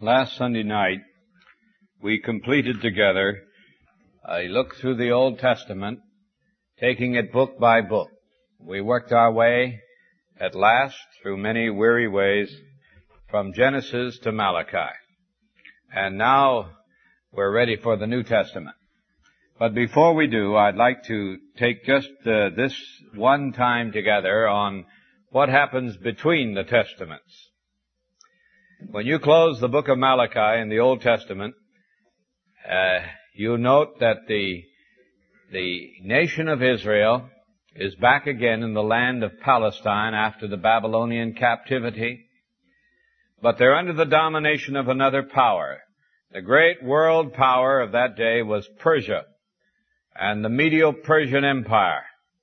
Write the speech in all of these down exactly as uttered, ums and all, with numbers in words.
Last Sunday night, we completed together a look through the Old Testament, taking it book by book. We worked our way, at last, through many weary ways, from Genesis to Malachi. And now, we're ready for the New Testament. But before we do, I'd like to take just uh, this one time together on what happens between the Testaments. When you close the book of Malachi in the Old Testament, uh, you note that the the nation of Israel is back again in the land of Palestine after the Babylonian captivity, but they're under the domination of another power. The great world power of that day was Persia and the Medo-Persian Empire.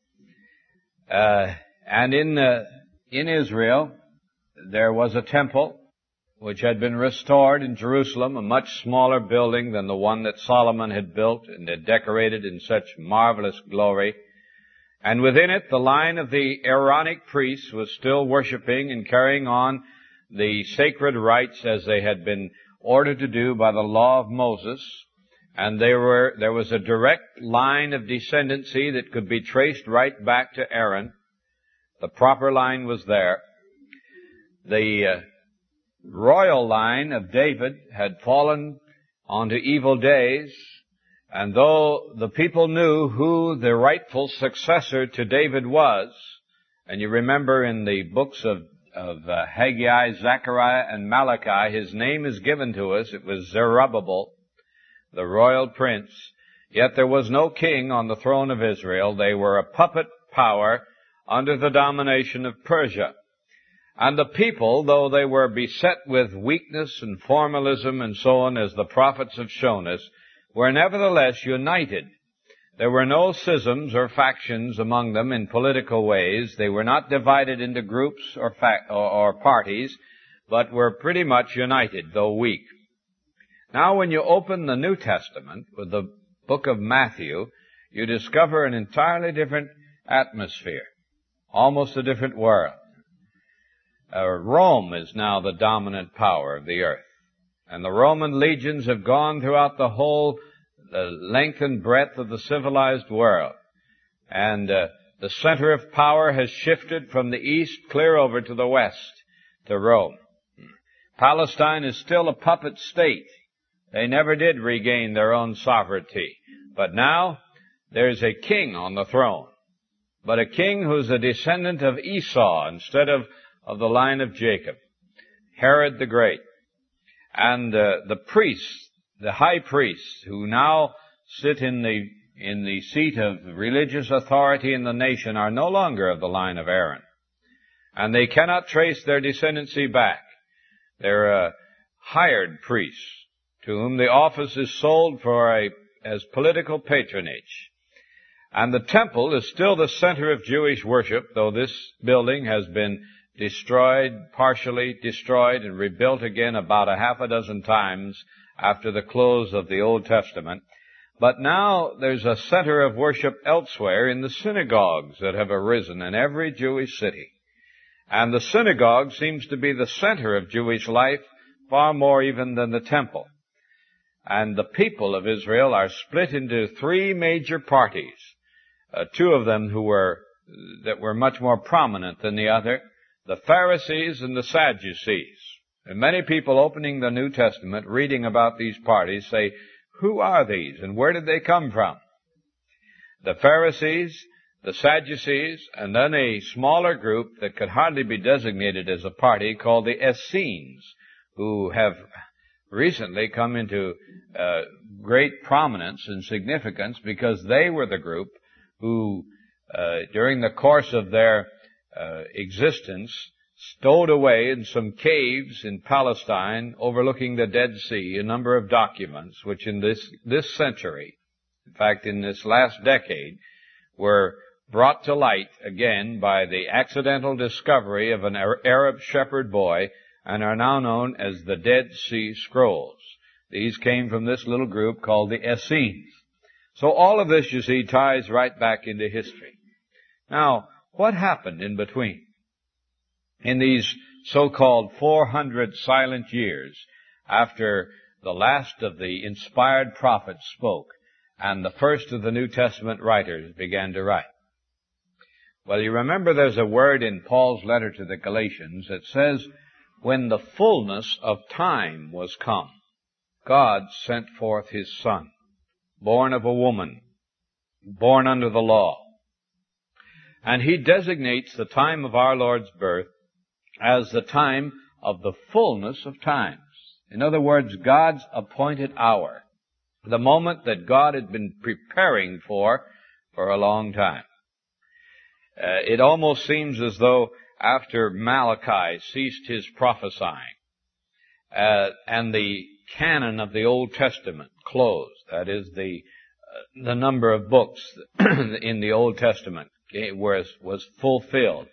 Uh, and in uh, in Israel, there was a temple which had been restored in Jerusalem, a much smaller building than the one that Solomon had built and had decorated in such marvelous glory. And within it, the line of the Aaronic priests was still worshiping and carrying on the sacred rites as they had been ordered to do by the law of Moses. And they were, there was a direct line of descendancy that could be traced right back to Aaron. The proper line was there. The uh, royal line of David had fallen onto evil days, and though the people knew who the rightful successor to David was, and you remember in the books of, of uh, Haggai, Zechariah, and Malachi, his name is given to us. It was Zerubbabel, the royal prince. Yet there was no king on the throne of Israel. They were a puppet power under the domination of Persia. And the people, though they were beset with weakness and formalism and so on, as the prophets have shown us, were nevertheless united. There were no schisms or factions among them in political ways. They were not divided into groups or, fa- or, or parties, but were pretty much united, though weak. Now, when you open the New Testament with the book of Matthew, you discover an entirely different atmosphere, almost a different world. Uh, Rome is now the dominant power of the earth. And the Roman legions have gone throughout the whole uh, length and breadth of the civilized world. And uh, the center of power has shifted from the east clear over to the west, to Rome. Palestine is still a puppet state. They never did regain their own sovereignty. But now there's a king on the throne. But a king who's a descendant of Esau instead of of the line of Jacob, Herod the Great. And uh, the priests, the high priests, who now sit in the in the seat of religious authority in the nation, are no longer of the line of Aaron. And they cannot trace their descendancy back. They're uh, hired priests to whom the office is sold for a as political patronage. And the temple is still the center of Jewish worship, though this building has been destroyed, partially destroyed, and rebuilt again about a half a dozen times after the close of the Old Testament. But now there's a center of worship elsewhere in the synagogues that have arisen in every Jewish city. And the synagogue seems to be the center of Jewish life far more even than the temple. And the people of Israel are split into three major parties, uh, two of them who were that were much more prominent than the other, the Pharisees and the Sadducees. And many people opening the New Testament, reading about these parties, say, who are these and where did they come from? The Pharisees, the Sadducees, and then a smaller group that could hardly be designated as a party called the Essenes, who have recently come into uh, great prominence and significance because they were the group who, uh, during the course of their Uh, existence, stowed away in some caves in Palestine overlooking the Dead Sea a number of documents which in this, this century, in fact in this last decade, were brought to light again by the accidental discovery of an Arab shepherd boy and are now known as the Dead Sea Scrolls. These came from this little group called the Essenes. So all of this, you see, ties right back into history. Now, what happened in between? In these so-called four hundred silent years after the last of the inspired prophets spoke and the first of the New Testament writers began to write. Well, you remember there's a word in Paul's letter to the Galatians that says, when the fullness of time was come, God sent forth His Son, born of a woman, born under the law. And He designates the time of our Lord's birth as the time of the fullness of times. In other words, God's appointed hour, the moment that God had been preparing for for a long time. Uh, it almost seems as though after Malachi ceased his prophesying, uh, and the canon of the Old Testament closed, that is, the uh, the number of books in the Old Testament was was fulfilled,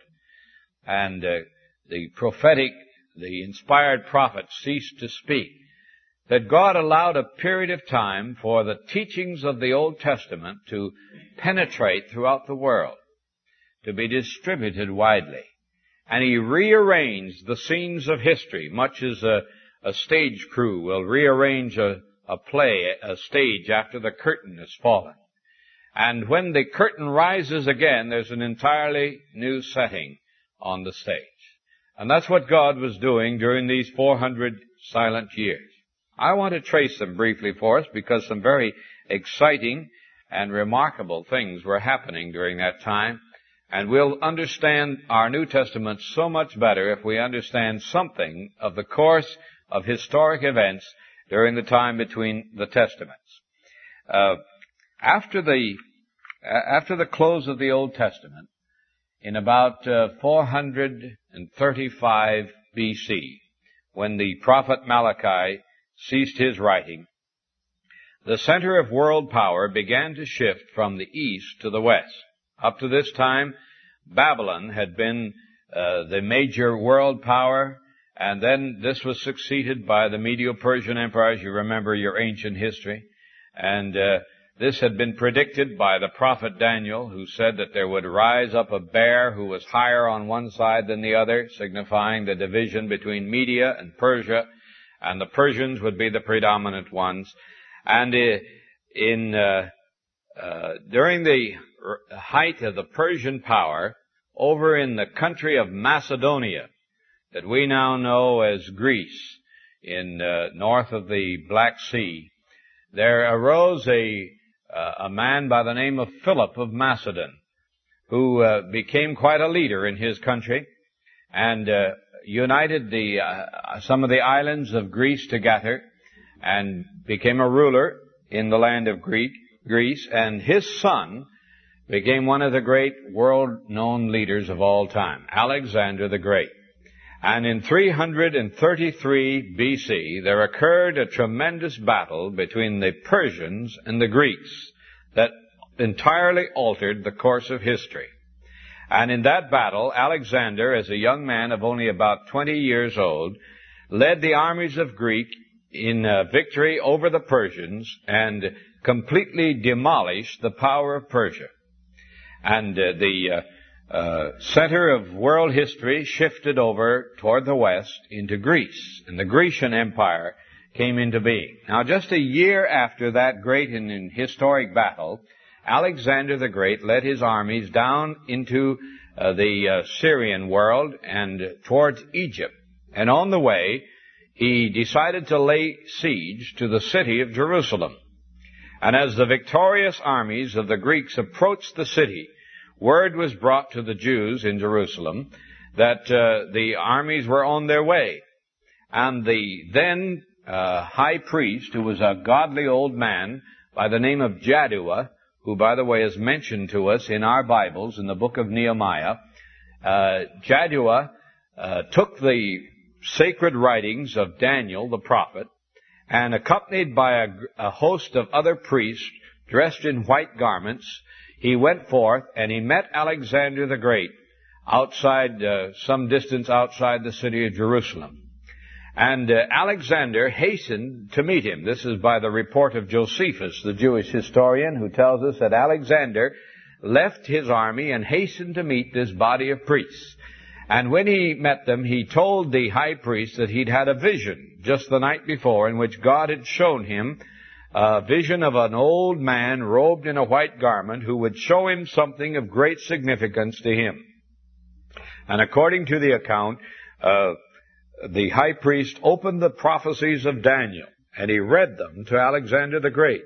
and uh, the prophetic, the inspired prophets ceased to speak, that God allowed a period of time for the teachings of the Old Testament to penetrate throughout the world, to be distributed widely. And He rearranged the scenes of history, much as a, a stage crew will rearrange a, a play, a stage after the curtain has fallen. And when the curtain rises again, there's an entirely new setting on the stage. And that's what God was doing during these four hundred silent years. I want to trace them briefly for us because some very exciting and remarkable things were happening during that time. And we'll understand our New Testament so much better if we understand something of the course of historic events during the time between the Testaments. Uh, after the uh, after the close of the Old Testament, in about uh, four hundred thirty-five B C, when the prophet Malachi ceased his writing, the center of world power began to shift from the east to the west. Up to this time, Babylon had been uh, the major world power, and then this was succeeded by the Medo-Persian Empire, as you remember your ancient history. And uh, this had been predicted by the prophet Daniel, who said that there would rise up a bear who was higher on one side than the other, signifying the division between Media and Persia, and the Persians would be the predominant ones. And uh, in uh, uh, during the height of the Persian power, over in the country of Macedonia, that we now know as Greece, in uh, north of the Black Sea, there arose a uh, a man by the name of Philip of Macedon, who uh, became quite a leader in his country, and uh, united the uh, some of the islands of Greece together, and became a ruler in the land of Greek, Greece, and his son became one of the great world-known leaders of all time, Alexander the Great. And in three hundred thirty-three B C, there occurred a tremendous battle between the Persians and the Greeks that entirely altered the course of history. And in that battle, Alexander, as a young man of only about twenty years old, led the armies of Greek in uh, victory over the Persians and completely demolished the power of Persia. And uh, the uh, uh, center of world history shifted over toward the west into Greece, and the Grecian Empire came into being. Now, just a year after that great and, and historic battle, Alexander the Great led his armies down into uh, the uh, Syrian world and towards Egypt. And on the way, he decided to lay siege to the city of Jerusalem. And as the victorious armies of the Greeks approached the city, word was brought to the Jews in Jerusalem that uh, the armies were on their way. And the then uh, high priest, who was a godly old man by the name of Jaddua, who, by the way, is mentioned to us in our Bibles in the book of Nehemiah, uh, Jaddua uh, took the sacred writings of Daniel the prophet, and accompanied by a, a host of other priests dressed in white garments, he went forth and he met Alexander the Great outside, uh, some distance outside the city of Jerusalem. And uh, Alexander hastened to meet him. This is by the report of Josephus, the Jewish historian, who tells us that Alexander left his army and hastened to meet this body of priests. And when he met them, he told the high priest that he'd had a vision just the night before in which God had shown him a vision of an old man robed in a white garment who would show him something of great significance to him. And according to the account, uh, the high priest opened the prophecies of Daniel, and he read them to Alexander the Great.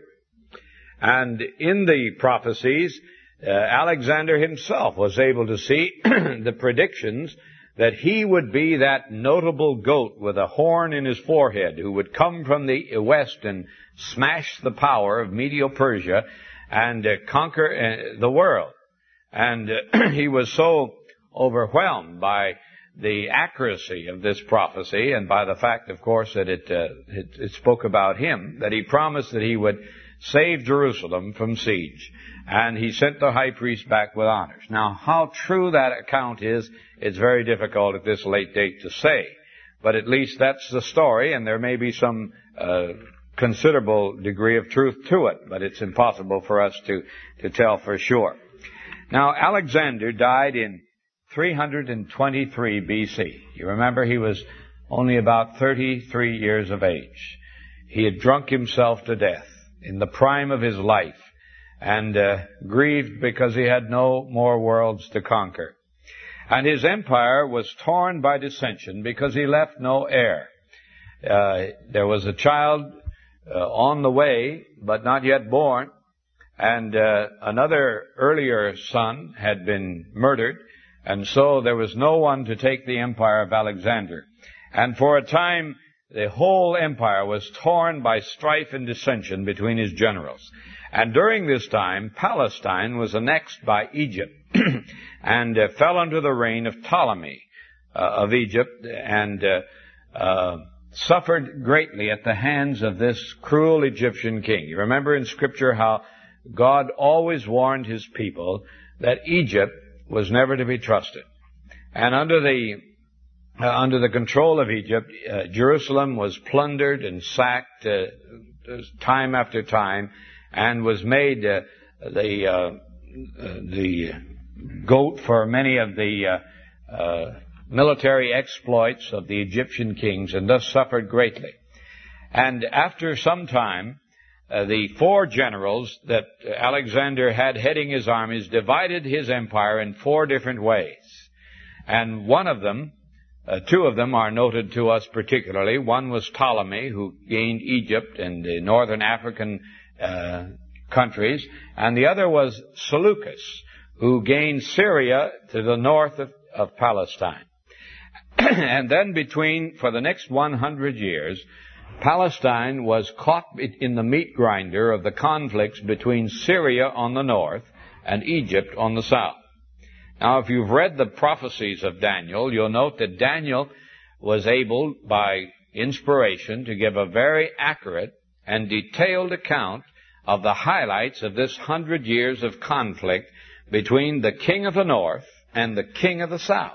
And in the prophecies, uh, Alexander himself was able to see the predictions that he would be that notable goat with a horn in his forehead who would come from the west and smash the power of Medo-Persia and uh, conquer uh, the world. And uh, he was so overwhelmed by the accuracy of this prophecy and by the fact, of course, that it, uh, it, it spoke about him, that he promised that he would save Jerusalem from siege. And he sent the high priest back with honors. Now, how true that account is, it's very difficult at this late date to say. But at least that's the story, and there may be some uh, considerable degree of truth to it, but it's impossible for us to, to tell for sure. Now, Alexander died in three hundred twenty-three B C. You remember he was only about thirty-three years of age. He had drunk himself to death in the prime of his life and uh, grieved because he had no more worlds to conquer. And his empire was torn by dissension because he left no heir. Uh, there was a child uh, on the way, but not yet born, and uh, another earlier son had been murdered, and so there was no one to take the empire of Alexander. And for a time, the whole empire was torn by strife and dissension between his generals. And during this time, Palestine was annexed by Egypt and uh, fell under the reign of Ptolemy uh, of Egypt and uh, uh, suffered greatly at the hands of this cruel Egyptian king. You remember in Scripture how God always warned his people that Egypt was never to be trusted. And under the uh, under the control of Egypt, uh, Jerusalem was plundered and sacked uh, time after time, and was made uh, the uh, the goat for many of the uh, uh, military exploits of the Egyptian kings, and thus suffered greatly. And after some time, Uh, the four generals that Alexander had heading his armies divided his empire in four different ways. And one of them, uh, two of them are noted to us particularly. One was Ptolemy, who gained Egypt and the northern African uh, countries. And the other was Seleucus, who gained Syria to the north of, of Palestine. And then between, for the next one hundred years, Palestine was caught in the meat grinder of the conflicts between Syria on the north and Egypt on the south. Now, if you've read the prophecies of Daniel, you'll note that Daniel was able, by inspiration, to give a very accurate and detailed account of the highlights of this hundred years of conflict between the king of the north and the king of the south.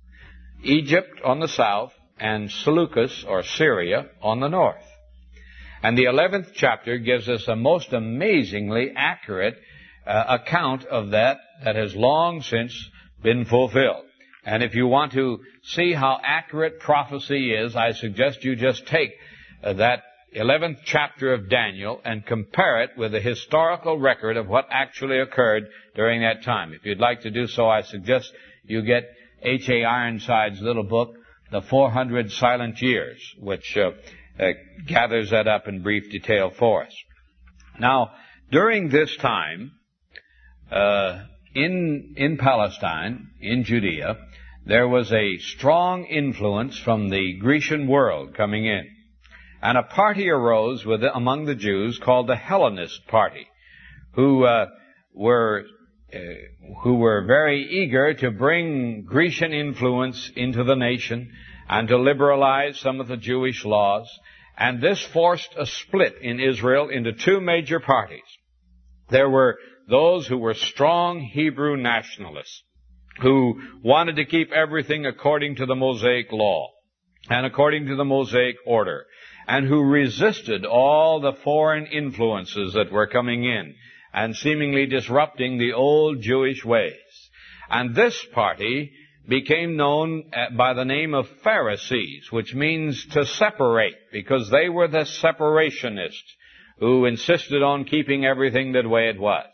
Egypt on the south, and Seleucus, or Syria, on the north. And the eleventh chapter gives us a most amazingly accurate uh, account of that that has long since been fulfilled. And if you want to see how accurate prophecy is, I suggest you just take uh, that eleventh chapter of Daniel and compare it with the historical record of what actually occurred during that time. If you'd like to do so, I suggest you get H A Ironside's little book, The four hundred Silent Years, which uh, uh, gathers that up in brief detail for us. Now, during this time, uh, in in Palestine, in Judea, there was a strong influence from the Grecian world coming in. And a party arose with, among the Jews called the Hellenist party, who uh, were uh, who were very eager to bring Grecian influence into the nation and to liberalize some of the Jewish laws. And this forced a split in Israel into two major parties. There were those who were strong Hebrew nationalists, who wanted to keep everything according to the Mosaic law and according to the Mosaic order, and who resisted all the foreign influences that were coming in and seemingly disrupting the old Jewish ways. And this party became known by the name of Pharisees, which means to separate, because they were the separationists who insisted on keeping everything the way it was.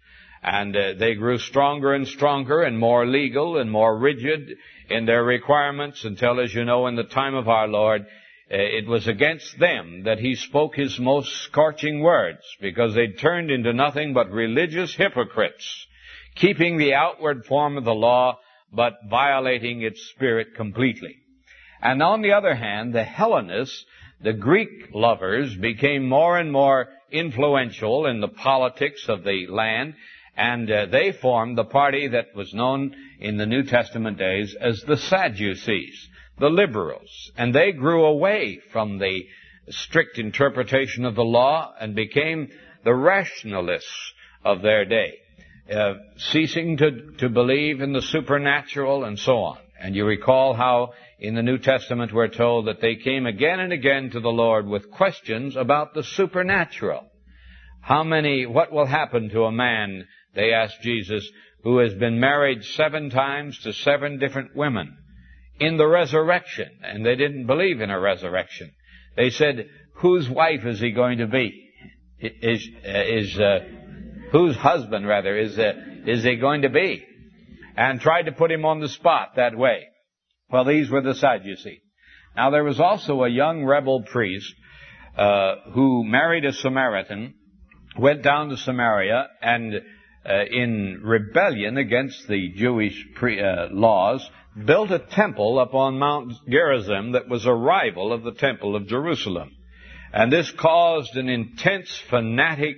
And uh, they grew stronger and stronger and more legal and more rigid in their requirements until, as you know, in the time of our Lord, uh, it was against them that he spoke his most scorching words, because they turned into nothing but religious hypocrites, keeping the outward form of the law, but violating its spirit completely. And on the other hand, the Hellenists, the Greek lovers, became more and more influential in the politics of the land, and uh, they formed the party that was known in the New Testament days as the Sadducees, the liberals. And they grew away from the strict interpretation of the law and became the rationalists of their day, uh, ceasing to, to believe in the supernatural and so on. And you recall how in the New Testament we're told that they came again and again to the Lord with questions about the supernatural. How many, what will happen to a man, they asked Jesus, who has been married seven times to seven different women in the resurrection? And they didn't believe in a resurrection. They said, whose wife is he going to be? Is, is, uh, whose husband, rather, is, uh, is he going to be? And tried to put him on the spot that way. Well, these were the Sadducees. Now, there was also a young rebel priest uh, who married a Samaritan, went down to Samaria, and uh, in rebellion against the Jewish pre, uh, laws, built a temple upon Mount Gerizim that was a rival of the temple of Jerusalem. And this caused an intense fanatic,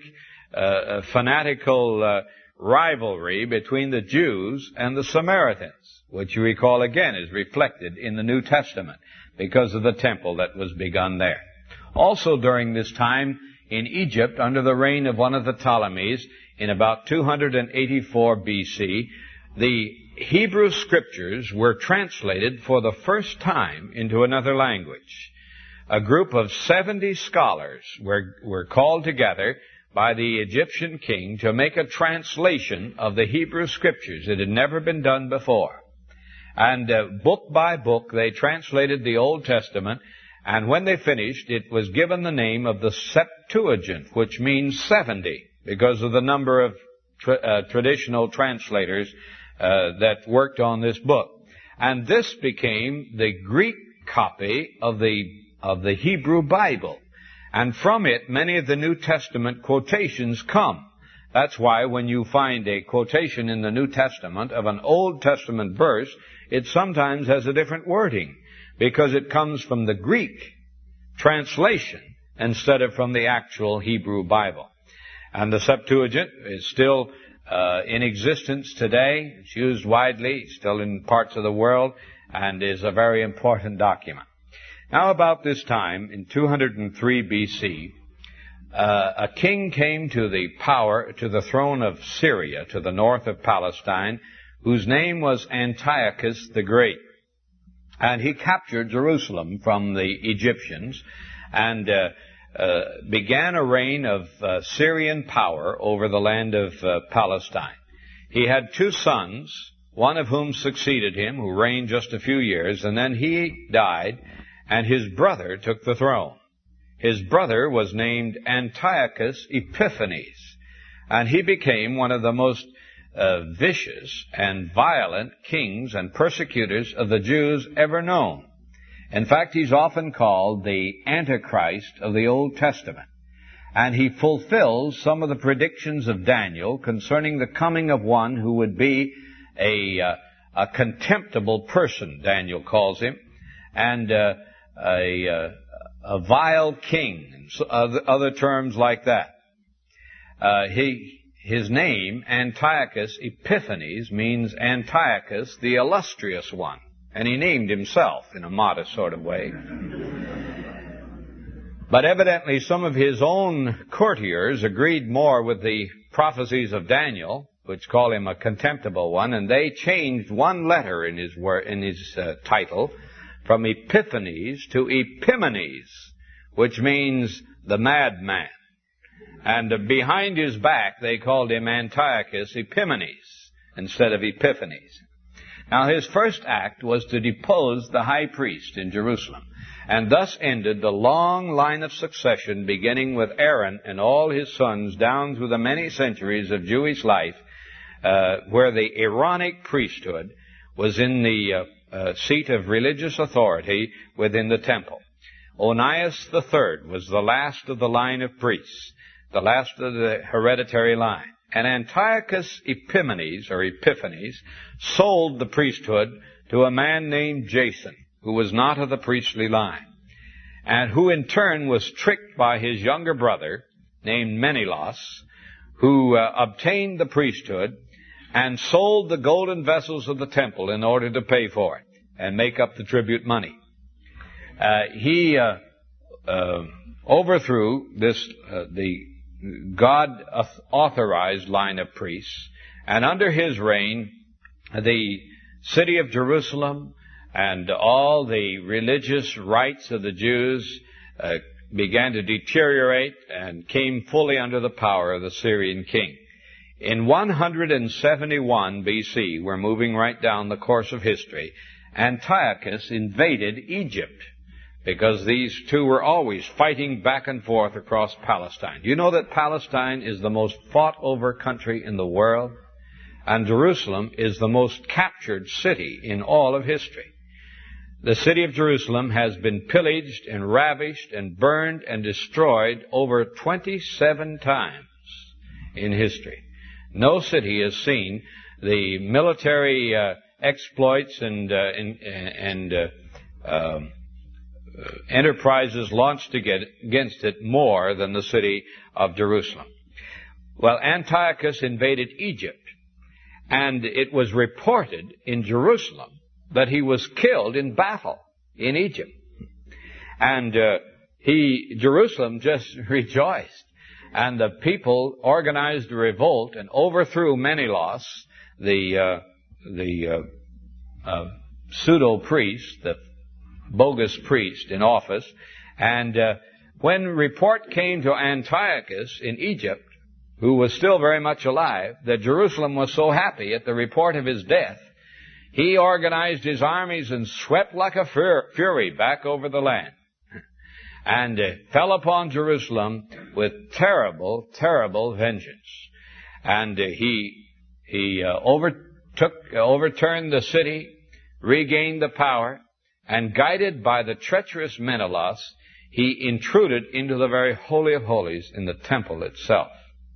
uh, fanatical uh, rivalry between the Jews and the Samaritans, which you recall again is reflected in the New Testament because of the temple that was begun there. Also during this time in Egypt, under the reign of one of the Ptolemies, in about two hundred eighty-four B C, the Hebrew Scriptures were translated for the first time into another language. A group of seventy scholars were, were called together by the Egyptian king to make a translation of the Hebrew Scriptures. It had never been done before. And uh, book by book, they translated the Old Testament, and when they finished, it was given the name of the Septuagint, which means seventy, because of the number of tra- uh, traditional translators uh, that worked on this book. And this became the Greek copy of the, of the Hebrew Bible. And from it, many of the New Testament quotations come. That's why when you find a quotation in the New Testament of an Old Testament verse, it sometimes has a different wording, because it comes from the Greek translation instead of from the actual Hebrew Bible. And the Septuagint is still uh, in existence today. It's used widely, still in parts of the world, and is a very important document. Now, about this time, in two hundred three B C, uh, a king came to the power, to the throne of Syria, to the north of Palestine, whose name was Antiochus the Great. And he captured Jerusalem from the Egyptians and uh, uh, began a reign of uh, Syrian power over the land of uh, Palestine. He had two sons, one of whom succeeded him, who reigned just a few years, and then he died, and his brother took the throne. His brother was named Antiochus Epiphanes, and he became one of the most uh, vicious and violent kings and persecutors of the Jews ever known. In fact, he's often called the Antichrist of the Old Testament, and he fulfills some of the predictions of Daniel concerning the coming of one who would be a, uh, a contemptible person, Daniel calls him, and uh, a, uh, a vile king, and so other, other terms like that. Uh, he, his name, Antiochus Epiphanes, means Antiochus, the illustrious one, and he named himself in a modest sort of way. But evidently some of his own courtiers agreed more with the prophecies of Daniel, which call him a contemptible one, and they changed one letter in his, in his uh, title, from Epiphanes to Epimanes, which means the madman. And uh, behind his back, they called him Antiochus Epimanes instead of Epiphanes. Now his first act was to depose the high priest in Jerusalem, and thus ended the long line of succession beginning with Aaron and all his sons down through the many centuries of Jewish life, uh, where the Aaronic priesthood was in the uh, uh, seat of religious authority within the temple. Onias the third was the last of the line of priests, the last of the hereditary line. And Antiochus Epiphanes, or Epiphanes, sold the priesthood to a man named Jason, who was not of the priestly line, and who in turn was tricked by his younger brother, named Menelaus, who uh, obtained the priesthood and sold the golden vessels of the temple in order to pay for it and make up the tribute money. Uh, he uh, uh, overthrew this, uh, the God-authorized line of priests, and under his reign, the city of Jerusalem and all the religious rites of the Jews uh, began to deteriorate and came fully under the power of the Syrian king. In one hundred seventy-one B C, we're moving right down the course of history, Antiochus invaded Egypt, because these two were always fighting back and forth across Palestine. Do you know that Palestine is the most fought-over country in the world? And Jerusalem is the most captured city in all of history. The city of Jerusalem has been pillaged and ravished and burned and destroyed over twenty-seven times in history. No city has seen the military uh, exploits and, uh, and, and uh, um, Uh, enterprises launched against it more than the city of Jerusalem. Well, Antiochus invaded Egypt, and it was reported in Jerusalem that he was killed in battle in Egypt. And uh, he, Jerusalem just rejoiced, and the people organized a revolt and overthrew Menelaus, the uh, the uh, uh, pseudo priest, the bogus priest in office. And uh, when report came to Antiochus in Egypt, who was still very much alive, that Jerusalem was so happy at the report of his death, he organized his armies and swept like a fur- fury back over the land and uh, fell upon Jerusalem with terrible, terrible vengeance. And uh, he he uh, overtook, uh, overturned the city, regained the power, and guided by the treacherous Menelaus, he intruded into the very Holy of Holies in the temple itself.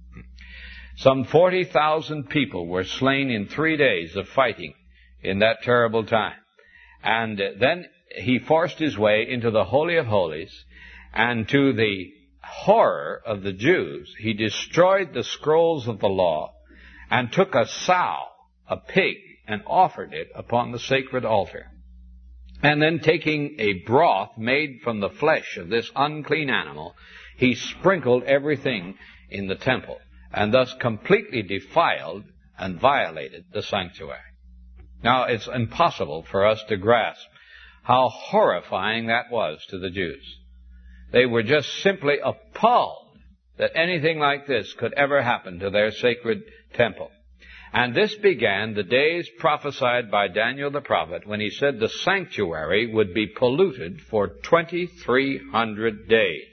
Some forty thousand people were slain in three days of fighting in that terrible time. And then he forced his way into the Holy of Holies, and to the horror of the Jews, he destroyed the scrolls of the law and took a sow, a pig, and offered it upon the sacred altar. And then taking a broth made from the flesh of this unclean animal, he sprinkled everything in the temple, and thus completely defiled and violated the sanctuary. Now, it's impossible for us to grasp how horrifying that was to the Jews. They were just simply appalled that anything like this could ever happen to their sacred temple. And this began the days prophesied by Daniel the prophet when he said the sanctuary would be polluted for twenty-three hundred days.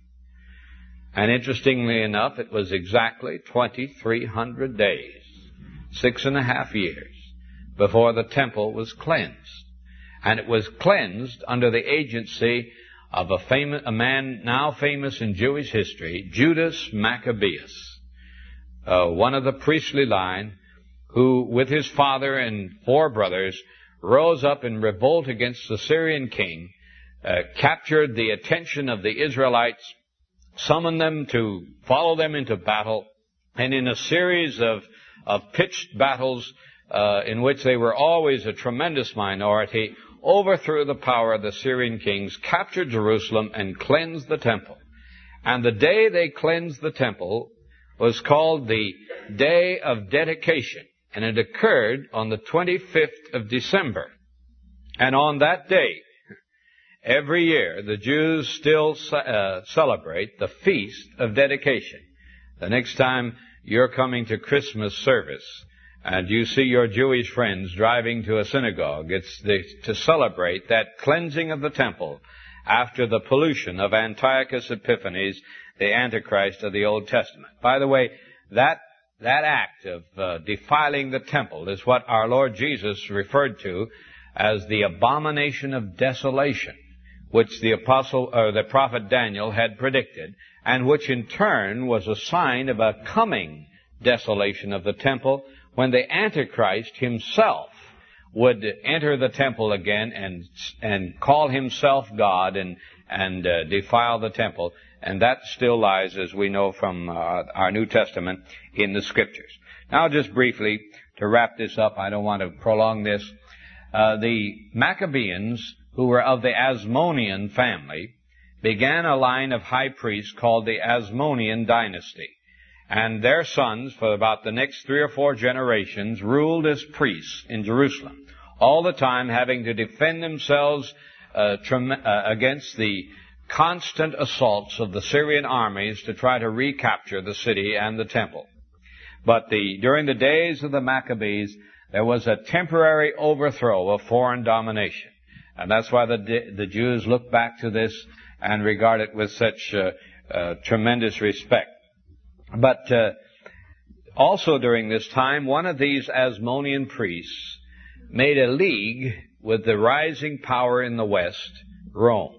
And interestingly enough, it was exactly twenty-three hundred days, six and a half years, before the temple was cleansed. And it was cleansed under the agency of a, famous, a man now famous in Jewish history, Judas Maccabeus, uh, one of the priestly line, who, with his father and four brothers, rose up in revolt against the Syrian king, uh, captured the attention of the Israelites, summoned them to follow them into battle, and in a series of, of pitched battles, uh, in which they were always a tremendous minority, overthrew the power of the Syrian kings, captured Jerusalem, and cleansed the temple. And the day they cleansed the temple was called the Day of Dedication. And it occurred on the twenty-fifth of December. And on that day, every year, the Jews still uh, celebrate the Feast of Dedication. The next time you're coming to Christmas service and you see your Jewish friends driving to a synagogue, it's the, to celebrate that cleansing of the temple after the pollution of Antiochus Epiphanes, the Antichrist of the Old Testament. By the way, that that act of uh, defiling the temple is what our Lord Jesus referred to as the abomination of desolation, which the apostle or the prophet Daniel had predicted, and which in turn was a sign of a coming desolation of the temple when the Antichrist himself would enter the temple again and and call himself God and and uh, defile the temple. And that still lies, as we know from uh, our New Testament, in the Scriptures. Now, just briefly, to wrap this up, I don't want to prolong this. Uh, the Maccabeans, who were of the Asmonean family, began a line of high priests called the Asmonean dynasty. And their sons, for about the next three or four generations, ruled as priests in Jerusalem, all the time having to defend themselves uh, trem- uh, against the constant assaults of the Syrian armies to try to recapture the city and the temple. But the, during the days of the Maccabees, there was a temporary overthrow of foreign domination. And that's why the, the Jews look back to this and regard it with such uh, uh, tremendous respect. But uh, also during this time, one of these Asmonean priests made a league with the rising power in the West, Rome,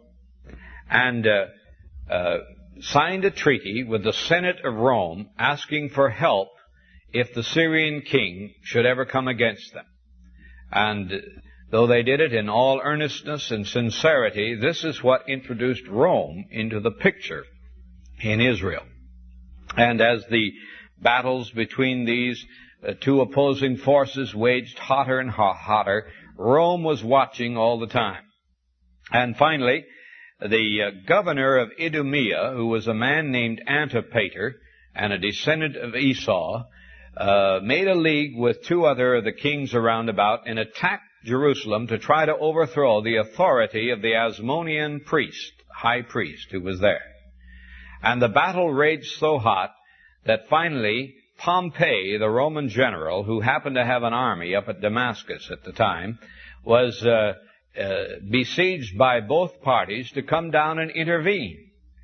and uh, uh, signed a treaty with the Senate of Rome asking for help if the Syrian king should ever come against them. And though they did it in all earnestness and sincerity, this is what introduced Rome into the picture in Israel. And as the battles between these uh, two opposing forces waged hotter and hotter, Rome was watching all the time. And finally, the uh, governor of Idumea, who was a man named Antipater and a descendant of Esau, uh, made a league with two other of the kings around about and attacked Jerusalem to try to overthrow the authority of the Asmonean priest, high priest, who was there. And the battle raged so hot that finally Pompey, the Roman general, who happened to have an army up at Damascus at the time, was uh, uh, besieged by both parties to come down and intervene.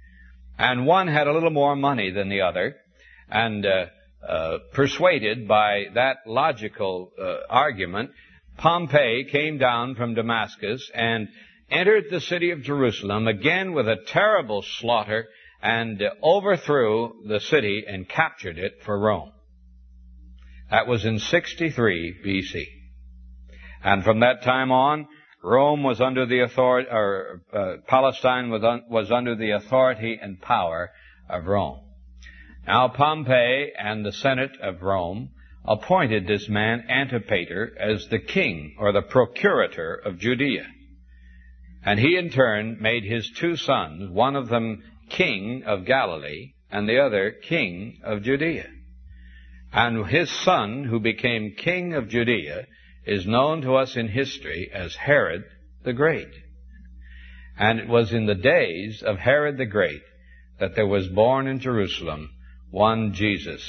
And one had a little more money than the other, and uh, uh, persuaded by that logical uh, argument, Pompey came down from Damascus and entered the city of Jerusalem again with a terrible slaughter and uh, overthrew the city and captured it for Rome. That was in sixty-three B C. And from that time on, Rome was under the authority, or uh, Palestine was, un, was under the authority and power of Rome. Now Pompey and the Senate of Rome appointed this man Antipater as the king or the procurator of Judea. And he in turn made his two sons, one of them king of Galilee and the other king of Judea. And his son, who became king of Judea, is known to us in history as Herod the Great. And it was in the days of Herod the Great that there was born in Jerusalem one Jesus.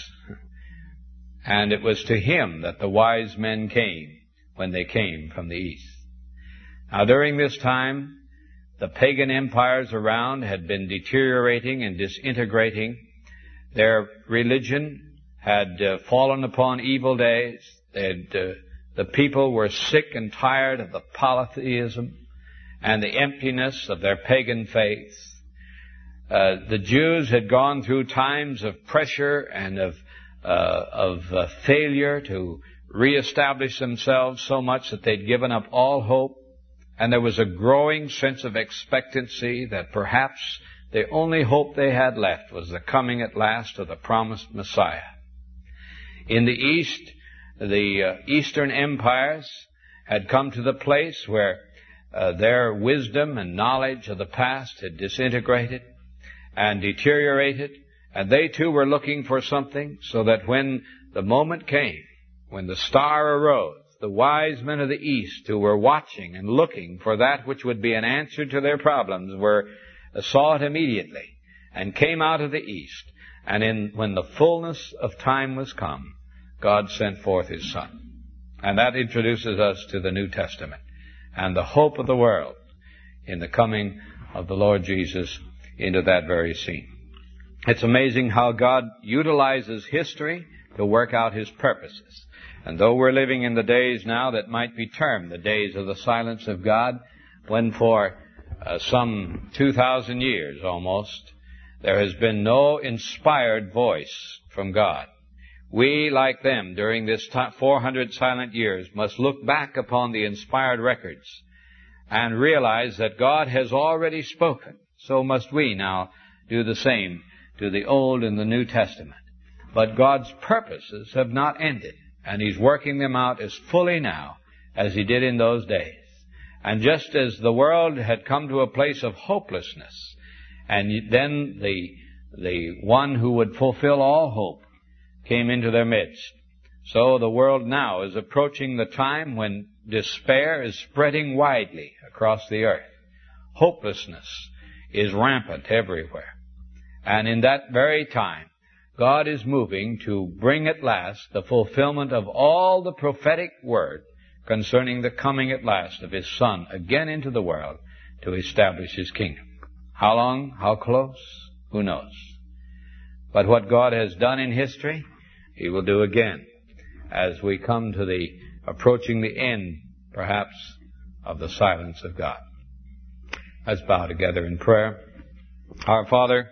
And it was to him that the wise men came when they came from the east. Now during this time, the pagan empires around had been deteriorating and disintegrating. Their religion had uh, fallen upon evil days. They'd, uh, the people were sick and tired of the polytheism and the emptiness of their pagan faith. Uh, the Jews had gone through times of pressure and of uh, of uh, failure to reestablish themselves so much that they'd given up all hope. And there was a growing sense of expectancy that perhaps the only hope they had left was the coming at last of the promised Messiah. In the East, the uh, Eastern empires had come to the place where uh, their wisdom and knowledge of the past had disintegrated and deteriorated, and they too were looking for something, so that when the moment came, when the star arose, the wise men of the East who were watching and looking for that which would be an answer to their problems were uh, saw it immediately and came out of the East. And in, when the fullness of time was come, God sent forth His Son. And that introduces us to the New Testament and the hope of the world in the coming of the Lord Jesus into that very scene. It's amazing how God utilizes history to work out His purposes. And though we're living in the days now that might be termed the days of the silence of God, when for uh, some two thousand years almost, there has been no inspired voice from God, we, like them, during this four hundred silent years, must look back upon the inspired records and realize that God has already spoken. So must we now do the same to the Old and the New Testament. But God's purposes have not ended, and He's working them out as fully now as He did in those days. And just as the world had come to a place of hopelessness, and then the, the one who would fulfill all hope came into their midst, so the world now is approaching the time when despair is spreading widely across the earth. Hopelessness is rampant everywhere. And in that very time, God is moving to bring at last the fulfillment of all the prophetic word concerning the coming at last of His Son again into the world to establish His kingdom. How long? How close? Who knows? But what God has done in history, He will do again as we come to the approaching the end, perhaps, of the silence of God. Let's bow together in prayer. Our Father,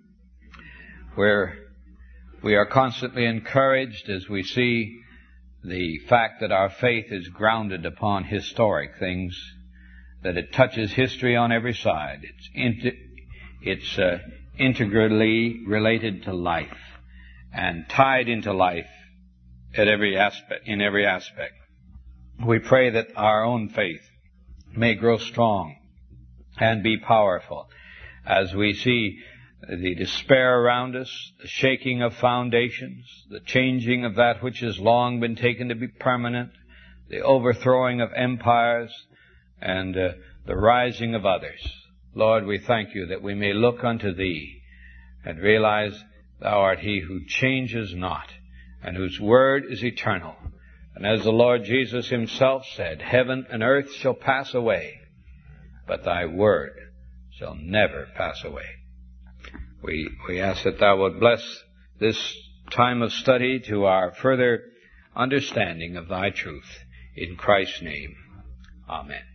we're, we are constantly encouraged as we see the fact that our faith is grounded upon historic things, that it touches history on every side. It's, inter, it's uh, integrally related to life and tied into life at every aspect, in every aspect. We pray that our own faith may grow strong and be powerful as we see the despair around us, the shaking of foundations, the changing of that which has long been taken to be permanent, the overthrowing of empires, and uh, the rising of others. Lord, we thank You that we may look unto Thee and realize Thou art He who changes not, and whose word is eternal. And as the Lord Jesus Himself said, heaven and earth shall pass away, but Thy word shall never pass away. We, we ask that Thou would bless this time of study to our further understanding of Thy truth. In Christ's name, amen.